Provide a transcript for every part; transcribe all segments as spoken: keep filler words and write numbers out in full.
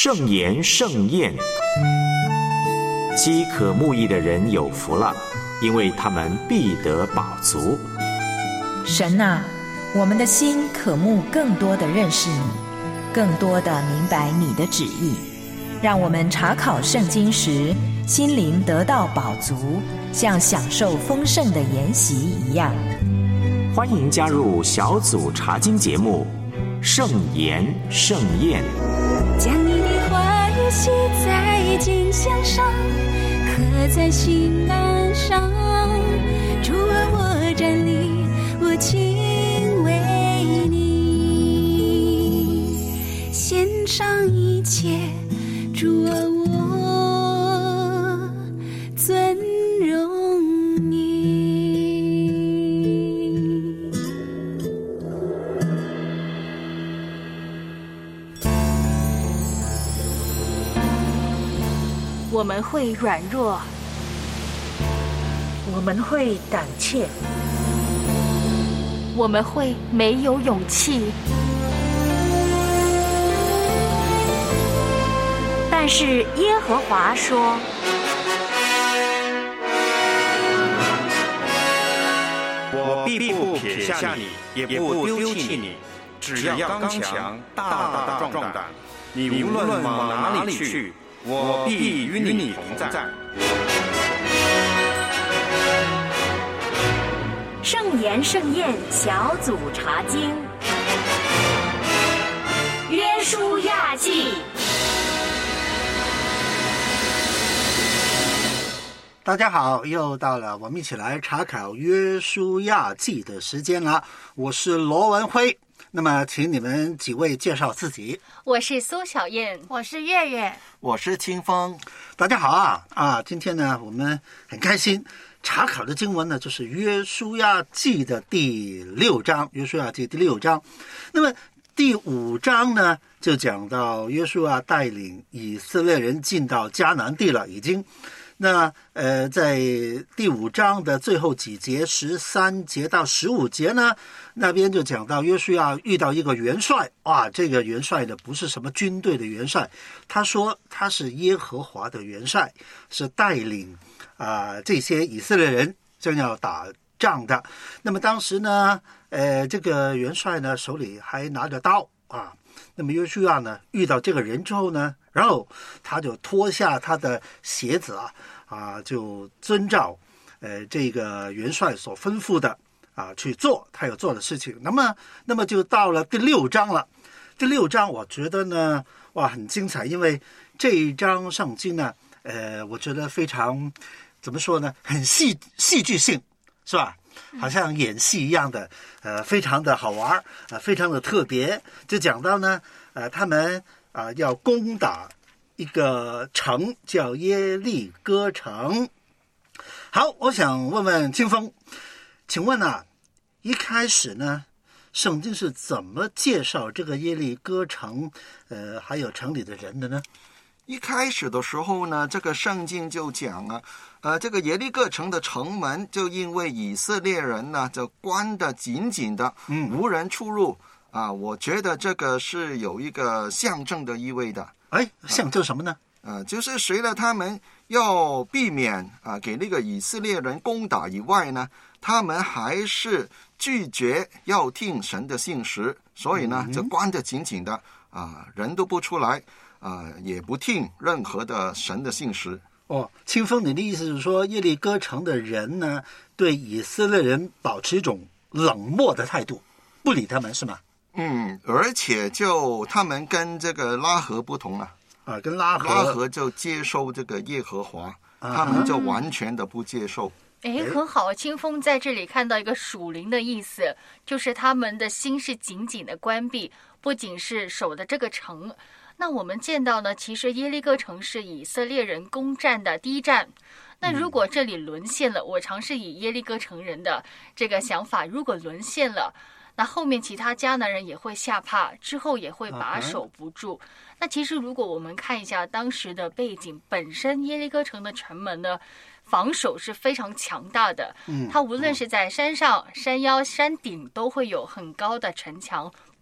盛言盛宴，饥渴慕义的人有福了，因为他们必得饱足。 神啊，我们的心渴慕更多的认识你，更多的明白你的旨意，让我们查考圣经时心灵得到饱足，像享受丰盛的筵席一样。 欢迎加入小组查经节目盛言盛宴， 将你的话语写在经箱上，刻在心岸上。主啊，我站立，我敬畏你，献上一切。主啊，我尊荣你。 我们会软弱， 我们会胆怯， 我们会没有勇气， 但是耶和华说， 我必不撇下你，也不丢弃你，只要刚强，大大壮胆。你无论往哪里去，我必与你同在。 盛言盛宴小组查经，约书亚记。 大家好，又到了我们一起来查考约书亚记的时间了。我是罗文辉，那么请你们几位介绍自己。 我是苏小燕， 我是月月， 我是清风。 大家好啊啊！今天呢，我们很开心查考的经文呢，就是约书亚记的第六章。约书亚记第六章，那么第五章呢，就讲到约书亚带领以色列人进到迦南地了，已经。那呃，在第五章的最后几节，十三节到十五节呢，那边就讲到约书亚遇到一个元帅，哇，这个元帅呢不是什么军队的元帅，他说他是耶和华的元帅，是带领啊、呃、这些以色列人正要打仗的。那么当时呢，呃，这个元帅呢手里还拿着刀啊。那么约书亚呢遇到这个人之后呢，然后他就脱下他的鞋子啊啊，就遵照呃这个元帅所吩咐的啊去做他要做的事情。那么那么就到了第六章了。第六章我觉得呢哇很精彩，因为这一章圣经呢呃我觉得非常怎么说呢，很戏戏剧性，是吧？好像演戏一样的，呃，非常的好玩，呃，非常的特别。就讲到呢，呃，他们啊、呃、要攻打一个城，叫耶利哥城。好，我想问问清风，请问啊，一开始呢，圣经是怎么介绍这个耶利哥城，呃，还有城里的人的呢？ 一开始的时候呢，这个圣经就讲啊，呃，这个耶利哥城的城门就因为以色列人呢就关得紧紧的，嗯，无人出入啊。我觉得这个是有一个象征的意味的。 哎，象征什么呢？ 呃，就是随了他们要避免啊给那个以色列人攻打以外呢，他们还是拒绝要听神的信实，所以呢就关得紧紧的啊，人都不出来。啊、呃，也不听任何的神的信实。 哦，清风，你的意思是说，耶利哥城的人呢，对以色列人保持一种冷漠的态度，不理他们，是吗？ 嗯，而且就他们跟这个拉合不同啊， 啊，跟拉合， 拉合就接受这个耶和华，啊、他们就完全的不接受。 哎，很好，清风在这里看到一个属灵的意思，就是他们的心是紧紧的关闭，不仅是守的这个城。那我们见到呢，其实耶利哥城是以色列人攻占的第一站。那如果这里沦陷了，我尝试以耶利哥城人的这个想法，如果沦陷了，那后面其他迦南人也会吓怕，之后也会把守不住。那其实如果我们看一下当时的背景，本身耶利哥城的城门呢，防守是非常强大的。它无论是在山上、山腰、山顶，都会有很高的城墙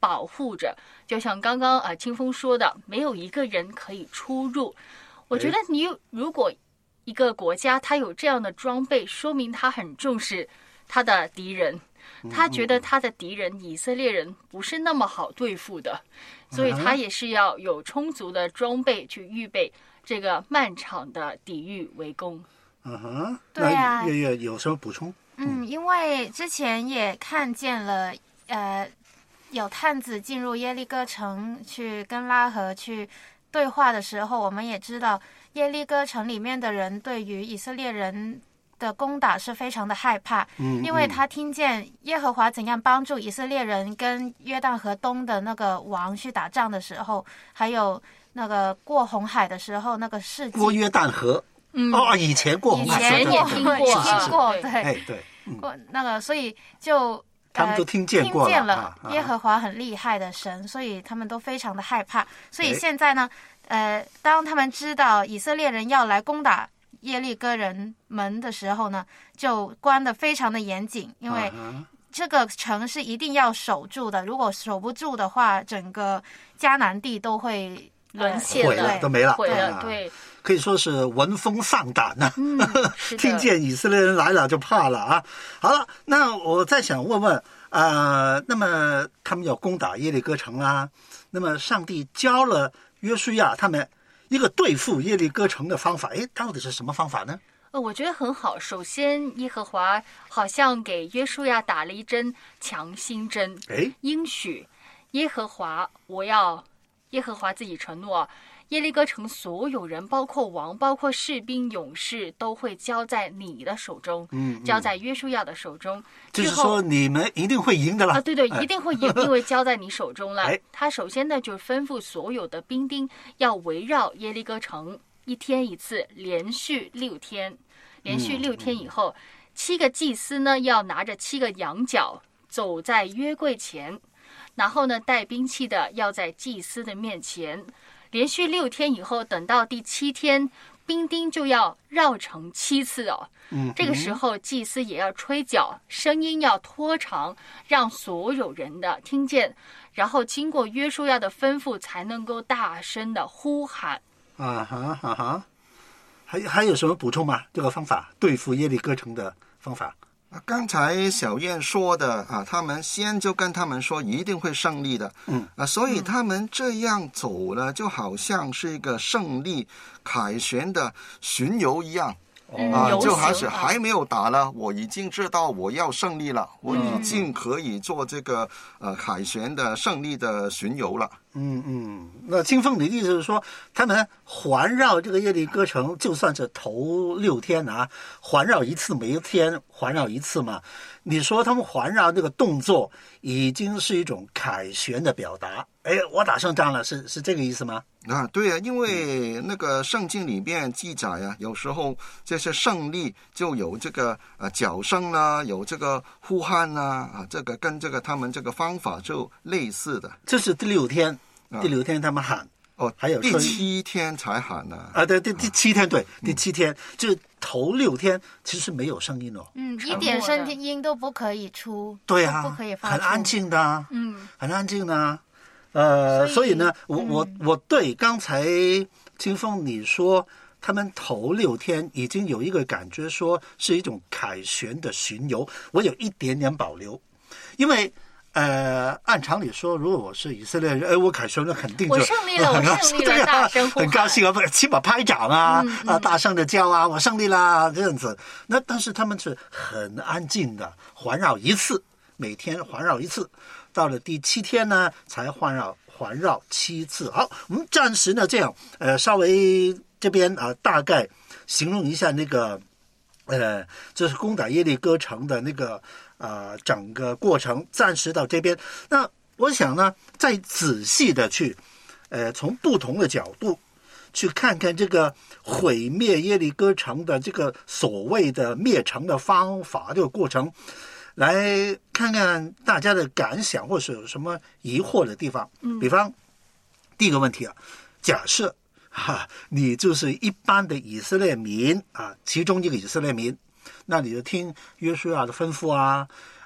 保护着。就像刚刚啊清风说的，没有一个人可以出入。我觉得你如果一个国家他有这样的装备，说明他很重视他的敌人，他觉得他的敌人以色列人不是那么好对付的，所以他也是要有充足的装备去预备这个漫长的抵御围攻。 嗯哼， 对啊， 月月有什么补充？ 嗯，因为之前也看见了，呃，有探子进入耶利哥城去跟拉合去对话的时候，我们也知道耶利哥城里面的人对于以色列人的攻打是非常的害怕， 嗯， 因为他听见耶和华怎样帮助以色列人跟约旦河东的那个王去打仗的时候，还有那个过红海的时候那个事迹。 过约旦河，嗯，哦，以前过红海， 以前也听过， 也听过，对， 哎对， 过那个，所以就。 他们都听见过了， 听见了耶和华很厉害的神，所以他们都非常的害怕。所以现在呢，呃，当他们知道以色列人要来攻打耶利哥人门的时候呢，就关得非常的严谨，因为这个城是一定要守住的。如果守不住的话，整个迦南地都会沦陷毁了，都没了， 毁了，对。 可以说是闻风丧胆呐、啊嗯， 听见以色列人来了就怕了啊。好了，那我再想问问，呃，那么他们要攻打耶利哥城啊，那么上帝教了约书亚他们一个对付耶利哥城的方法，诶，到底是什么方法呢？ 呃，我觉得很好。首先，耶和华好像给约书亚打了一针强心针， 诶， 应许耶和华，我要耶和华自己承诺。耶利哥城所有人，包括王，包括士兵、勇士，都会交在你的手中， 嗯，嗯交在约书亚的手中。 就是说你们一定会赢的了啊！对对，一定会赢，因为交在你手中了。 哎， 他首先呢，就吩咐所有的兵丁要围绕耶利哥城，一天一次，连续六天，连续六天以后，嗯、七个祭司呢要拿着七个羊角走在约柜前，然后呢，带兵器的要在祭司的面前。连续六天以后，等到第七天，兵丁就要绕城七次哦。 嗯， 这个时候祭司也要吹角，声音要拖长，让所有人的听见，然后经过约书亚的吩咐，才能够大声的呼喊。 啊哈啊哈，还还有什么补充吗？这个方法对付耶利哥城的方法。 刚才小燕说的啊，他们先就跟他们说一定会胜利的， 嗯啊，所以他们这样走了，就好像是一个胜利凯旋的巡游一样。 嗯、 啊，就还是还没有打了，我已经知道我要胜利了，我已经可以做这个呃凯旋的胜利的巡游了。 嗯嗯，那清凤，你的意思是说，他们环绕这个耶利哥城，就算是头六天啊，环绕一次，每一天环绕一次嘛？你说他们环绕这个动作，已经是一种凯旋的表达。哎，我打胜仗了，是是这个意思吗？ 啊，对啊，因为那个圣经里面记载啊，有时候这些胜利就有这个呃角声啦，有这个呼喊啦，啊，这个跟这个他们这个方法就类似的。 这是第六天，第六天他们喊。 哦， 还有第七天才喊呢。 啊，对对，第七天对，第七天就是头六天其实没有声音哦， 嗯，一点声音都不可以出， 对啊， 不可以发出， 很安静的， 嗯， 很安静的。呃，所以, 所以呢，我我我对刚才清风你说他们头六天已经有一个感觉，说是一种凯旋的巡游，我有一点点保留，因为。呃，按常理说，如果我是以色列人，哎，我凯旋了，肯定就我胜利了，我胜利了，大声呼喊， 很高兴啊，不，起码拍掌啊， 嗯嗯、 啊，大声的叫啊，我胜利啦，这样子。那但是他们是很安静的，环绕一次，每天环绕一次，到了第七天呢，才环绕环绕七次。好，我们暂时呢这样，呃，稍微这边啊、呃，大概形容一下那个，呃，就是攻打耶利哥城的那个。呃，整个过程暂时到这边。那我想呢，再仔细的去，呃，从不同的角度去看看这个毁灭耶利哥城的这个所谓的灭城的方法，这个过程，来看看大家的感想，或是有什么疑惑的地方。 嗯， 比方第一个问题啊，假设哈，你就是一般的以色列民啊，其中一个以色列民。那你就听约书亚的吩咐啊，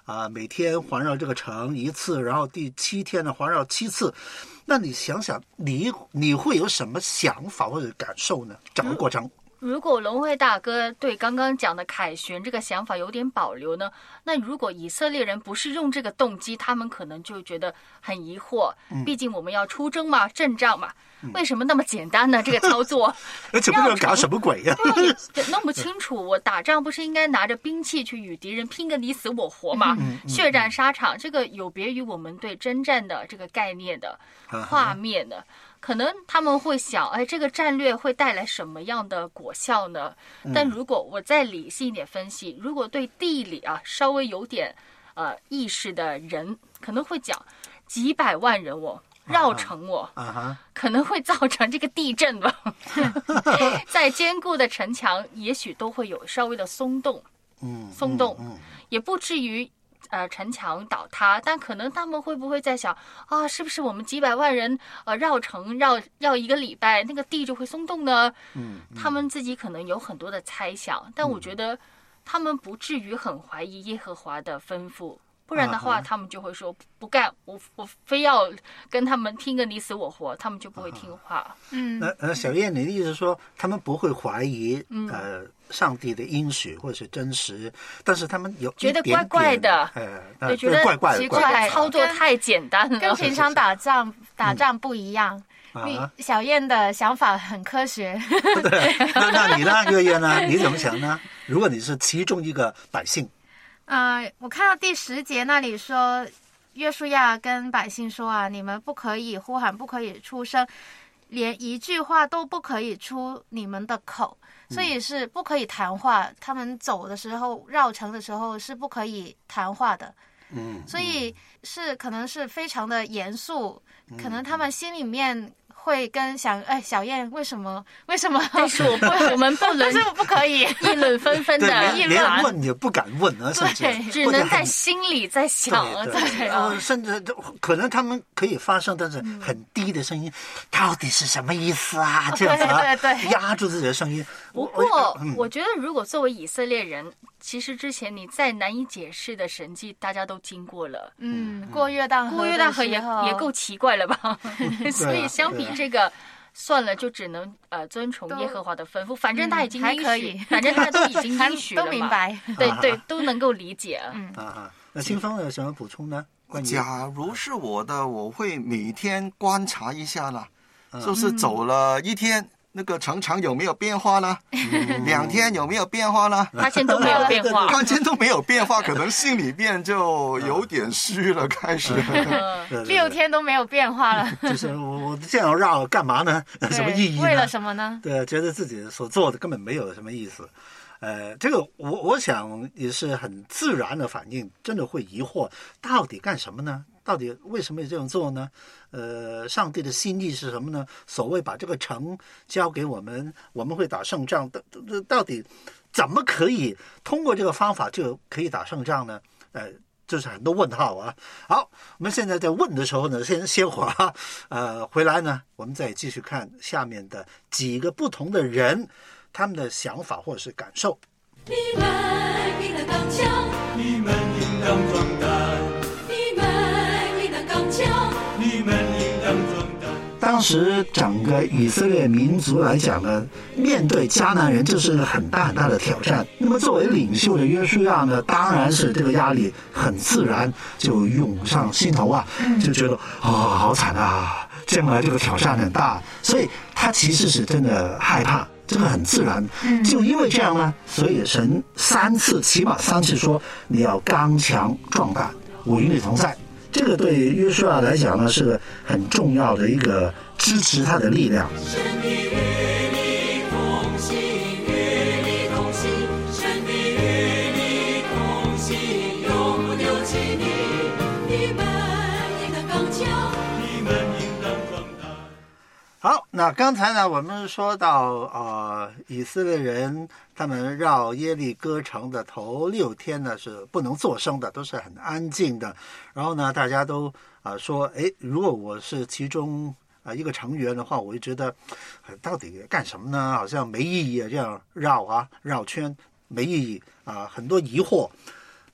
啊、每天环绕这个城一次，然后第七天呢环绕七次。那你想想，你你会有什么想法或者感受呢？整个过程。 如果龙辉大哥对刚刚讲的凯旋这个想法有点保留呢，那如果以色列人不是用这个动机，他们可能就觉得很疑惑。毕竟我们要出征嘛，阵仗嘛，为什么那么简单呢？这个操作， 而且不知道搞什么鬼呀、啊？ 对，弄不清楚。我打仗不是应该拿着兵器去与敌人拼个你死我活吗？嗯嗯、血战沙场，这个有别于我们对征战的这个概念的画面的。可能他们会想，哎，这个战略会带来什么样的果效呢？但如果我再理性一点分析，如果对地理啊稍微有点呃意识的人，可能会讲几百万人哦，绕城哦， 啊、 可能会造成这个地震吧。再坚固的城墙，也许都会有稍微的松动， 嗯， 松动， 嗯嗯、 也不至于。呃，城墙倒塌，但可能他们会不会在想啊，是不是我们几百万人呃绕城绕绕一个礼拜，那个地就会松动呢？ 嗯，嗯他们自己可能有很多的猜想，但我觉得他们不至于很怀疑耶和华的吩咐，不然的话， 啊、 他们就会说不干，我我非要跟他们拼个你死我活，他们就不会听话。 嗯， 那呃，小燕，你的意思是说，他们不会怀疑、 嗯、 呃上帝的应许或者是真实，但是他们有觉得怪怪的， 呃， 对，觉得怪怪的， 奇怪，操作太简单了， 跟平常打仗打仗不一样。你小燕的想法很科学。 对，那那你呢，月月呢？你怎么想呢？如果你是其中一个百姓， 呃，我看到第十节那里说，约书亚跟百姓说啊，你们不可以呼喊，不可以出声，连一句话都不可以出你们的口。所以是不可以谈话，他们走的时候绕城的时候是不可以谈话的。 嗯， 所以是可能是非常的严肃，嗯、可能他们心里面会跟想，哎，小燕为什么为什么？ 但是我不，我们不能， 但是我不可以议论纷纷的议论， 连问也不敢问啊，甚至只能在心里在想， 对对，然后甚至可能他们可以发声，但是很低的声音，嗯、到底是什么意思啊？这样子、啊， 对对对， 压住自己的声音。 不过，嗯、我觉得如果作为以色列人，其实之前你再难以解释的神迹，大家都经过了。 嗯，过约旦河， 过约旦河也也够奇怪了吧？所以相比这个，算了，就只能呃遵从耶和华的吩咐。反正他已经应许，反正他都已经应许了嘛， 都明白， 对对，都能够理解。 嗯啊，那清风有什么补充呢？ 假如是我的，我会每天观察一下了，嗯、就是走了一天。那个城墙有没有变化呢？嗯、两天有没有变化呢？ 发现都没有变化， 发现都没有变化，可能心里面就有点虚了，开始。 六天都没有变化了， 就是我我这样绕干嘛呢？什么意义呢？ 为了什么呢？ 对，觉得自己所做的根本没有什么意思。呃，这个我我想也是很自然的反应，真的会疑惑，到底干什么呢？到底为什么这样做呢？呃，上帝的心意是什么呢？所谓把这个城交给我们，我们会打胜仗，到到底怎么可以通过这个方法就可以打胜仗呢？呃，就是很多问号啊。好，我们现在在问的时候呢，先歇会儿，呃，回来呢，我们再继续看下面的几个不同的人他们的想法或者是感受。 你们应当刚强， 你们应当壮胆。你们应当壮胆。 当时整个以色列民族来讲呢，面对迦南人这是很大很大的挑战。那么作为领袖的约书亚呢，当然是这个压力很自然就涌上心头啊，就觉得哦，好惨啊，将来这个挑战很大，所以他其实是真的害怕。这个很自然，就因为这样呢，所以神三次，起码三次说你要刚强壮胆，我与你同在。这个对约书亚来讲呢，是很重要的一个支持他的力量。 神必与你同行，与你同行，神必与你同行，永不丢弃你。你们应当刚强， 你们应当壮胆。 好，那刚才呢，我们说到呃，以色列人他们绕耶利哥城的头六天呢是不能作声的，都是很安静的。然后呢，大家都啊、呃、说，哎，如果我是其中啊、呃、一个成员的话，我就觉得、呃、到底干什么呢？好像没意义啊，这样绕啊绕圈没意义啊、呃，很多疑惑。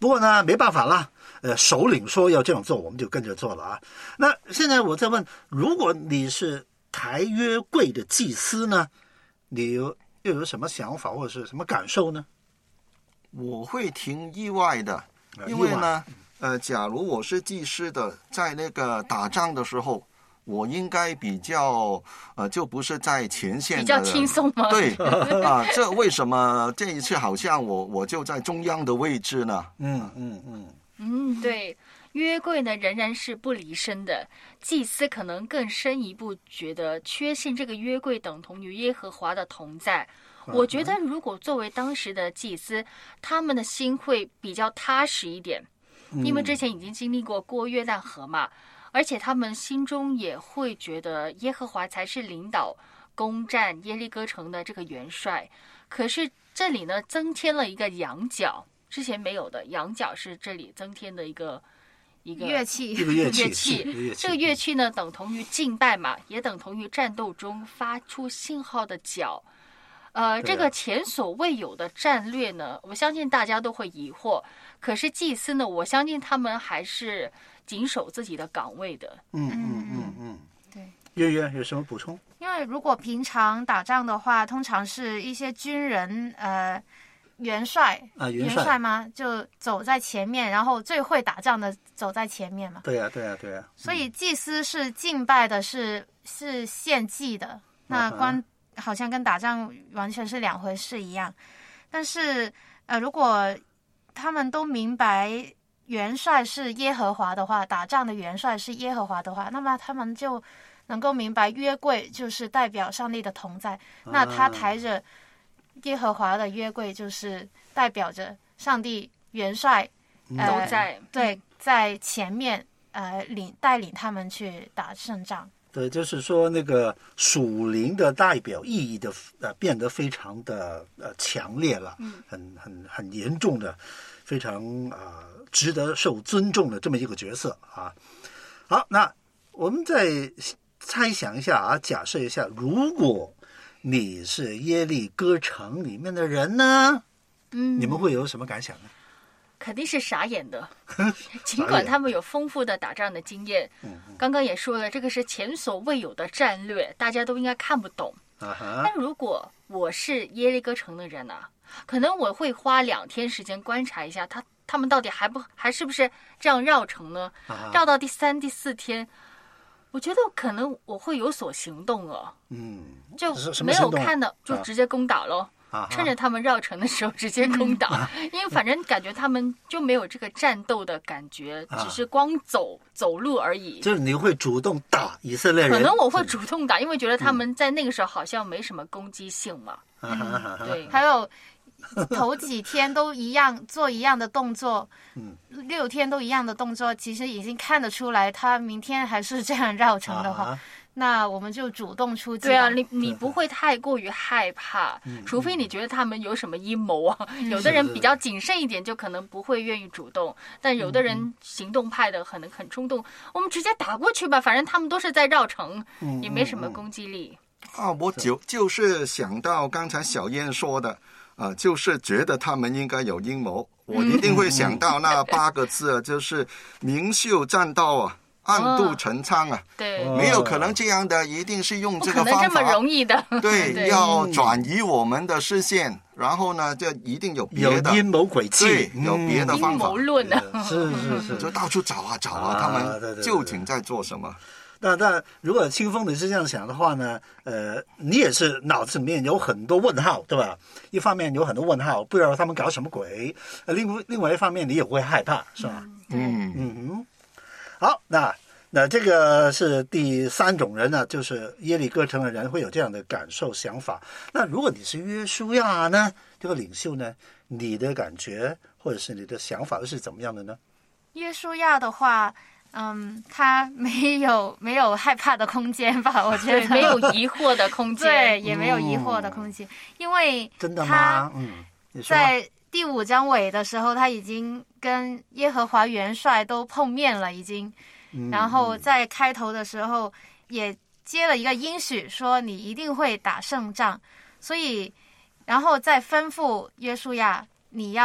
不过呢，没办法啦，呃，首领说要这样做，我们就跟着做了啊。那现在我在问，如果你是抬约柜的祭司呢，你有又有什么想法或者是什么感受呢？ 我会挺意外的，因为呢，呃，假如我是祭司的，在那个打仗的时候，我应该比较呃，就不是在前线的， 比较轻松吗？ 对啊，这为什么这一次好像我我就在中央的位置呢？ 嗯嗯嗯嗯，对，约柜呢仍然是不离身的。祭司可能更深一步觉得确信这个约柜等同于耶和华的同在。我觉得如果作为当时的祭司，他们的心会比较踏实一点，因为之前已经经历过过约旦河嘛，而且他们心中也会觉得耶和华才是领导攻占耶利哥城的这个元帅。可是这里呢增添了一个羊角，之前没有的，羊角是这里增添的一个一个乐器， 一个乐器， 乐器乐器这个乐器呢等同于敬拜嘛，也等同于战斗中发出信号的角。呃，这个前所未有的战略呢，我相信大家都会疑惑。可是祭司呢，我相信他们还是谨守自己的岗位的。 嗯嗯嗯嗯， 对。 月月有什么补充？ 因为如果平常打仗的话，通常是一些军人，呃，元帅啊，元帅, 元帅吗？就走在前面，然后最会打仗的走在前面嘛。 对呀、啊，对呀、啊，对呀、啊。 所以祭司是敬拜的是，是是献祭的，那关。Uh-huh. 好像跟打仗完全是两回事一样，但是呃，如果他们都明白元帅是耶和华的话，打仗的元帅是耶和华的话，那么他们就能够明白约柜就是代表上帝的同在，那他抬着耶和华的约柜就是代表着上帝元帅呃、都在对在前面呃领带领他们去打胜仗。 对，就是说那个属灵的代表意义的呃变得非常的呃强烈了， 嗯， 很很很严重的，非常啊、呃、值得受尊重的这么一个角色啊。好，那我们再猜想一下啊，假设一下，如果你是耶利哥城里面的人呢， 嗯， 你们会有什么感想呢？ 肯定是傻眼的，尽管他们有丰富的打仗的经验，刚刚也说了，这个是前所未有的战略，大家都应该看不懂。 啊、 但如果我是耶利哥城的人啊，可能我会花两天时间观察一下他他们到底还不还是不是这样绕城呢？ 啊、 绕到第三、第四天，我觉得可能我会有所行动了。 嗯， 就没有看到就直接攻打咯。 啊、 趁着他们绕城的时候直接攻打、啊、因为反正感觉他们就没有这个战斗的感觉、啊、只是光走走路而已。 就是你会主动打以色列人？ 可能我会主动打，因为觉得他们在那个时候好像没什么攻击性嘛。 嗯嗯、对， 还有头几天都一样做一样的动作， 嗯， 六天都一样的动作，其实已经看得出来他明天还是这样绕城的话、啊、那我们就主动出击。 对啊，你你不会太过于害怕、嗯、除非你觉得他们有什么阴谋啊、嗯、有的人比较谨慎一点就可能不会愿意主动，但有的人行动派的可能很冲动、嗯、我们直接打过去吧，反正他们都是在绕城、嗯、也没什么攻击力。 啊，我就就是想到刚才小燕说的呃，就是觉得他们应该有阴谋，我一定会想到那八个字、啊、就是明秀栈道啊，暗度陈仓啊、哦、 对， 没有可能这样的，一定是用这个方法， 不可能这么容易的。 对，对，要转移我们的视线，然后呢就一定有别的有阴谋诡计， 对，有别的方法， 阴谋论啊， 是是是， 就到处找啊找啊，啊他们究竟在做什么？ 那那如果清风你是这样想的话呢，呃，你也是脑子里面有很多问号，对吧？一方面有很多问号，不知道他们搞什么鬼；呃，另另外一方面你也会害怕，是吧？ 嗯嗯嗯。好，那那这个是第三种人呢，就是耶利哥城的人会有这样的感受想法。那如果你是约书亚呢，这个领袖呢，你的感觉或者是你的想法是怎么样的呢？ 约书亚的话。嗯，他没有没有害怕的空间吧？我觉得没有疑惑的空间， 对，也没有疑惑的空间，嗯、因为真的吗？嗯， 在第五章尾的时候，他已经跟耶和华元帅都碰面了，已经， 嗯、 然后在开头的时候也接了一个应许，说你一定会打胜仗，所以然后再吩咐约书亚，你要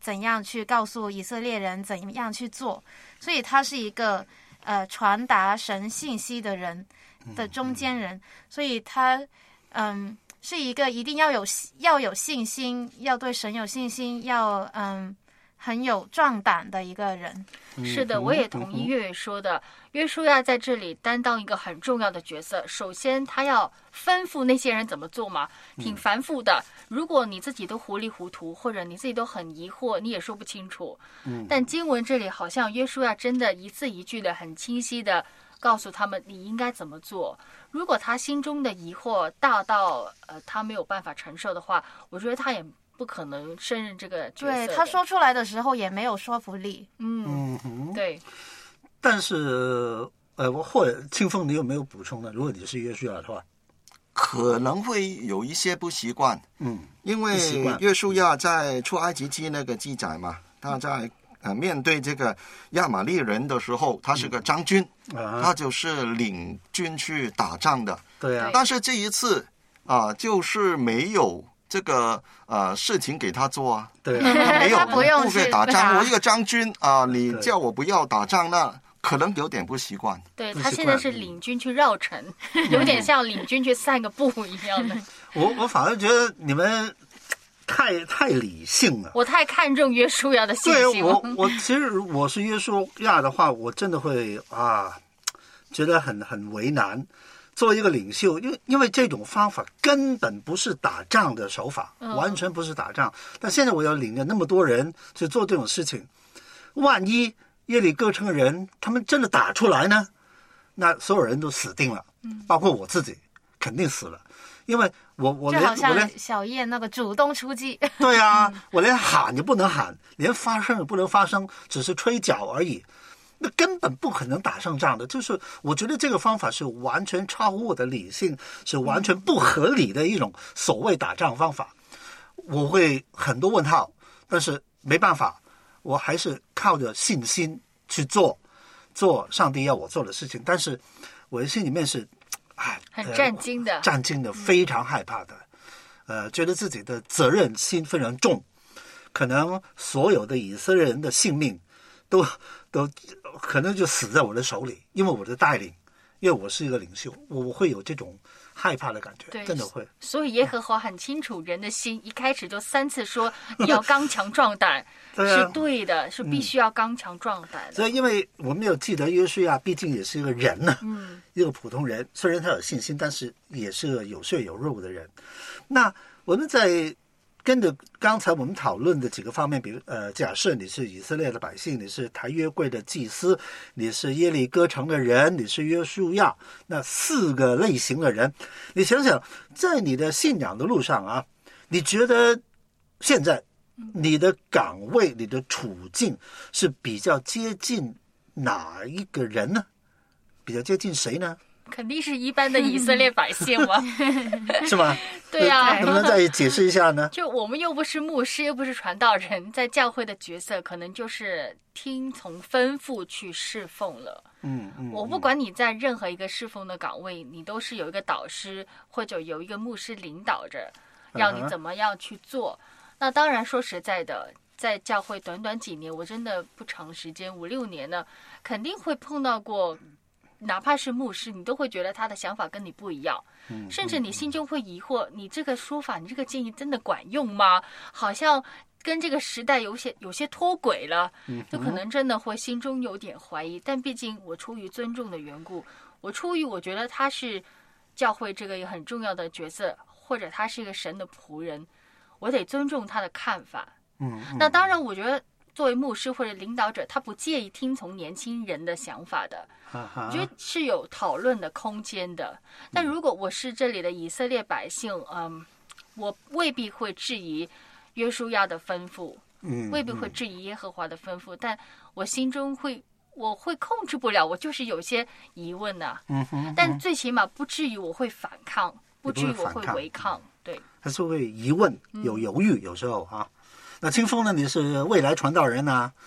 怎样去告诉以色列人怎样去做，所以他是一个呃传达神信息的人的中间人，所以他嗯是一个一定要有要有信心，要对神有信心，要嗯很有壮胆的一个人。 是的，我也同意月月说的，约书亚在这里担当一个很重要的角色。首先他要吩咐那些人怎么做嘛，挺繁复的，如果你自己都糊里糊涂，或者你自己都很疑惑，你也说不清楚。但经文这里好像约书亚真的一字一句的很清晰的告诉他们你应该怎么做。如果他心中的疑惑大到呃他没有办法承受的话，我觉得他也不可能胜任这个角色。 对，他说出来的时候也没有说服力。 嗯嗯，对。 但是呃，或者清风，你有没有补充呢？如果你是约书亚的话， 可能会有一些不习惯。 嗯， 因为约书亚在出埃及记那个记载嘛，他在呃面对这个亚玛力人的时候，他是个将军， 嗯啊、 他就是领军去打仗的。 对啊。 但是这一次啊、呃，就是没有这个呃事情给他做啊。 对啊，他没有他不用不会打仗。我一个将军啊、呃，你叫我不要打仗，那可能有点不习惯。 对，他现在是领军去绕城，有点像领军去散个步一样的。 我我反而觉得你们太太理性了。 我太看重约书亚的信心了。 对，我我其实我是约书亚的话，我真的会啊，觉得很很为难。作为一个领袖，因为因为这种方法根本不是打仗的手法， 嗯、 完全不是打仗。但现在我要领着那么多人去做这种事情，万一耶利哥城的人他们真的打出来呢，那所有人都死定了，包括我自己肯定死了，因为我我连就好像我连小叶那个主动出击。 对啊，我连喊也不能喊，连发声也不能发声，只是吹角而已，那根本不可能打胜仗的。就是我觉得这个方法是完全超乎我的理性，是完全不合理的一种所谓打仗方法。我会很多问号，但是没办法，我还是靠着信心去做做上帝要我做的事情。但是我的心里面是哎很战惊的、 呃、战惊的，非常害怕的，呃觉得自己的责任心非常重，可能所有的以色列人的性命都都可能就死在我的手里，因为我的带领，因为我是一个领袖，我会有这种害怕的感觉，真的会。 所以耶和华很清楚人的心，一开始就三次说你要刚强壮胆， 对啊、 是对的，是必须要刚强壮胆的、 嗯。所以，因为我们有记得约书亚，毕竟也是一个人呢、啊， 嗯， 一个普通人，虽然他有信心，但是也是个有血有肉的人。那我们在跟着刚才我们讨论的几个方面，比如呃，假设你是以色列的百姓，你是抬约柜的祭司，你是耶利哥城的人，你是约书亚，那四个类型的人，你想想，在你的信仰的路上啊，你觉得现在你的岗位、你的处境是比较接近哪一个人呢？比较接近谁呢？ 肯定是一般的以色列百姓嘛， 是吗？ 对啊， 能不能再解释一下呢？ 就我们又不是牧师，又不是传道人，在教会的角色可能就是听从吩咐去侍奉了。 嗯嗯， 我不管你在任何一个侍奉的岗位，你都是有一个导师或者有一个牧师领导着，让你怎么样去做。Uh-huh. 那当然说实在的，在教会短短几年，我真的不长时间，五六年呢，肯定会碰到过。哪怕是牧师，你都会觉得他的想法跟你不一样， 嗯、 甚至你心中会疑惑，你这个说法，你这个建议真的管用吗？好像跟这个时代有些有些脱轨了，就可能真的会心中有点怀疑。但毕竟我出于尊重的缘故，我出于我觉得他是教会这个一个很重要的角色，或者他是一个神的仆人，我得尊重他的看法。 嗯， 那当然，我觉得作为牧师或者领导者，他不介意听从年轻人的想法的。我觉得是有讨论的空间的。但如果我是这里的以色列百姓，嗯，我未必会质疑约书亚的吩咐， 嗯， 未必会质疑耶和华的吩咐，但我心中会，我会控制不了，我就是有些疑问呐、啊。 嗯哼。 但最起码不至于我会反抗，不至于我会违抗，对。 还是会疑问，有犹豫，有时候啊。那清风呢？你是未来传道人啊？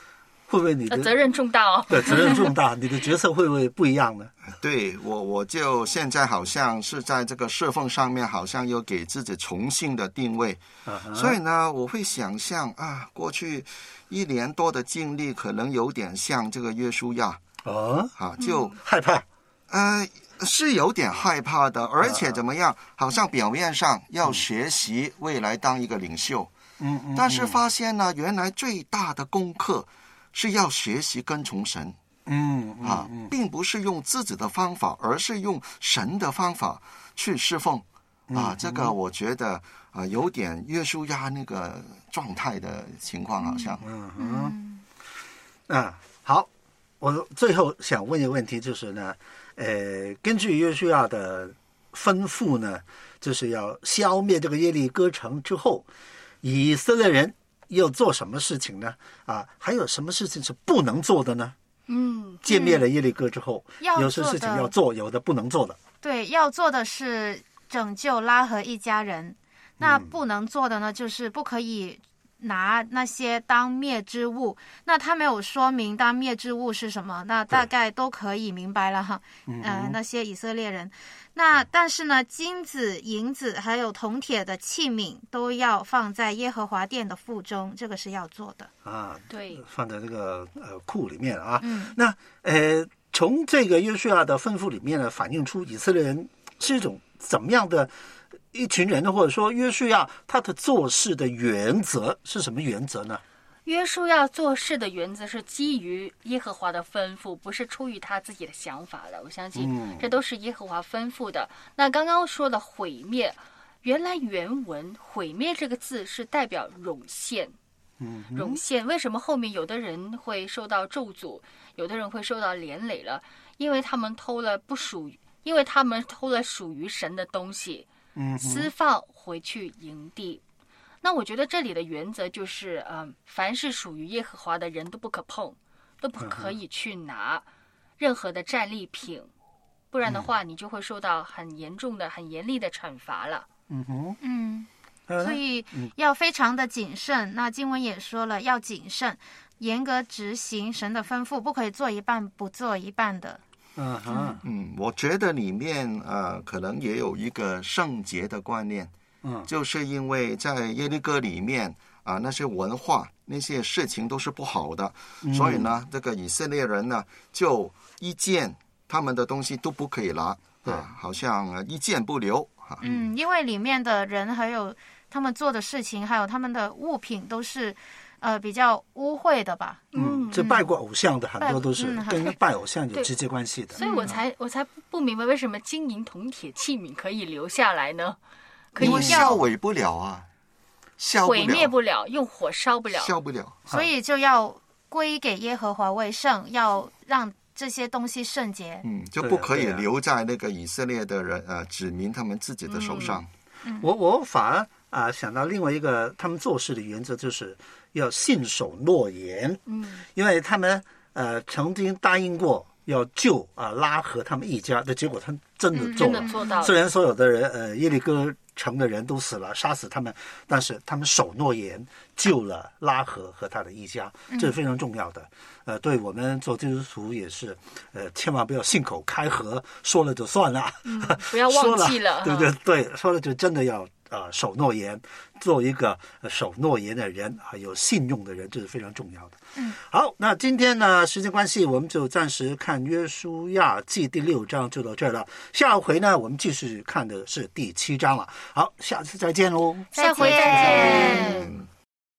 会不会你的责任重大哦？ 对，责任重大，你的角色会不会不一样呢？ 对我，我就现在好像是在这个侍奉上面，好像有给自己重新的定位， 啊、 所以呢，我会想象啊，过去一年多的经历，可能有点像这个约书亚哦， 啊，就、 嗯、害怕， 呃，是有点害怕的，而且怎么样，好像表面上要学习未来当一个领袖， 嗯嗯， 但是发现呢，原来最大的功课是要学习跟从神。 嗯, 嗯啊，并不是用自己的方法，而是用神的方法去侍奉啊。 嗯、 这个我觉得啊，有点约书亚那个状态的情况，好像。 嗯嗯啊，好，我最后想问一个问题，就是呢，呃，根据约书亚的吩咐呢，就是要消灭这个耶利哥城之后，以色列人又做什么事情呢？啊，还有什么事情是不能做的呢？ 嗯， 歼灭了耶利哥之后， 嗯、 有些事情要做，有的不能做的。 对，要做的是拯救拉合一家人，那不能做的呢，就是不可以拿那些当灭之物。那他没有说明当灭之物是什么，那大概都可以明白了哈。呃，那些以色列人。那但是呢，金子、银子还有铜铁的器皿都要放在耶和华殿的腹中，这个是要做的啊。 对， 放在这个呃库里面啊。 嗯， 那呃，从这个约书亚的吩咐里面呢，反映出以色列人是一种怎么样的一群人呢？或者说约书亚他的做事的原则是什么原则呢？ 约书亚做事的原则是基于耶和华的吩咐，不是出于他自己的想法的。我相信这都是耶和华吩咐的。嗯、那刚刚说的毁灭，原来原文毁灭这个字是代表涌现。 嗯， 涌现为什么后面有的人会受到咒诅，有的人会受到连累了？因为他们偷了不属于，因为他们偷了属于神的东西， 嗯， 私放回去营地。那我觉得这里的原则就是，嗯，凡是属于耶和华的人都不可碰，都不可以去拿任何的战利品，不然的话，你就会受到很严重的、很严厉的惩罚了。 嗯哼， 嗯，所以要非常的谨慎。那经文也说了，要谨慎，严格执行神的吩咐，不可以做一半不做一半的。 嗯哼， 嗯，我觉得里面呃，可能也有一个圣洁的观念。 嗯， 就是因为在耶利哥里面啊，那些文化那些事情都是不好的， 嗯、 所以呢，这个以色列人呢，就一件他们的东西都不可以拿，啊，好像一件不留啊。 嗯，因为里面的人还有他们做的事情，还有他们的物品都是呃比较污秽的吧。 嗯，这拜过偶像的很多都是跟拜偶像有直接关系的， 所以我才我才不明白为什么金银铜铁器皿可以留下来呢？可以销毁不了啊，销毁灭不了，用火烧不了， 烧不了， 所以就要归给耶和华为圣，要让这些东西圣洁。 嗯，就不可以留在那个以色列的人呃子民他们自己的手上。 嗯、我我反而啊、呃、想到另外一个他们做事的原则，就是要信守诺言。 嗯， 因为他们呃曾经答应过要救啊、呃、拉合他们一家的，结果他真的做了。 嗯、做到了。 虽然所有的人呃耶利哥城的人都死了，杀死他们，但是他们守诺言，救了拉合和他的一家，这是非常重要的。呃，对我们做基督徒也是，呃，千万不要信口开河，说了就算了， 嗯、不要忘记了， 了对不对？对，说了就真的要呃守诺言，做一个、呃、守诺言的人啊，有信用的人，这是非常重要的。 嗯， 好，那今天呢，时间关系，我们就暂时看约书亚记第六章就到这儿了。下回呢，我们继续看的是第七章了。好，下次再见喽！ 下回再见。 嗯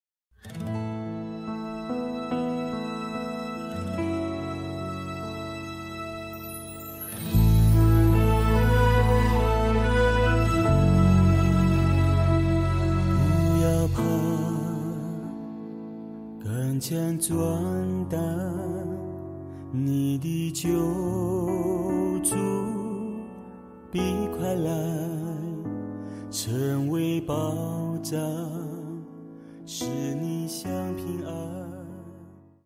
更加壮大，你的救主必快来，成为保障，使你享平安。